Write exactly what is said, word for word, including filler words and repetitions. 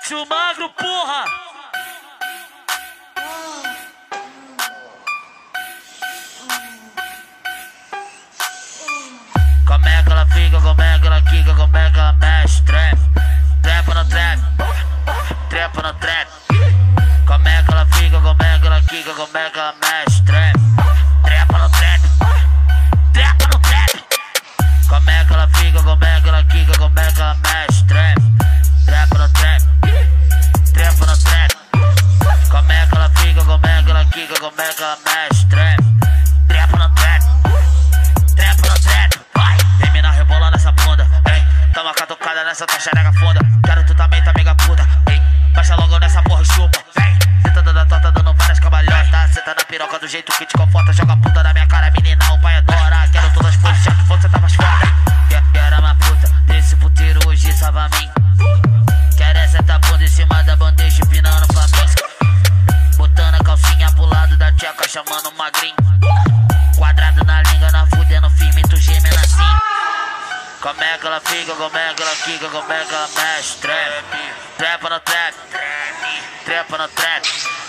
Márcio Magro, porra! Como é que ela fica, como é que ela quica, como é que ela mexe? Trap, trepa no trap, trepa no trap. Como é que ela fica, como é que ela quica, como é que ela mexe? Trap, trepa no trap, trepa no trap. Como é que ela fica, como é que ela quica, como é que ela mexe? Trap, trepa no trap, trepa no trap. Como é que ela fica, como é que ela quica, como é que ela mexe? Trap, trepa no trap, trepa no trap. Vai, vem mina rebola nessa bunda, hein? Toma catucada nessa tua xereca funda. Quero tu também, tá mega puta, hein? Baixa logo nessa porra e chupa, vem. Cê tá dando a torta, dando várias cambalhotas. Cê tá na piroca do jeito que te conforta. Joga a puta na minha cara, menina, o pai adora. Quero todas as posições que você tá mais foda. Quero uma puta desse puteiro hoje, salva a mim. Quero essa tá bunda em cima da bandeja, empinando pra mim. Botando a calcinha pro lado da tcheca, chamando o magrinho. Quadrado na língua, na fudendo firme, tu gemendo assim. Como é que ela fica, como é que ela quica, como é que ela mexe? Trap, trepa no trap, trepa no trap.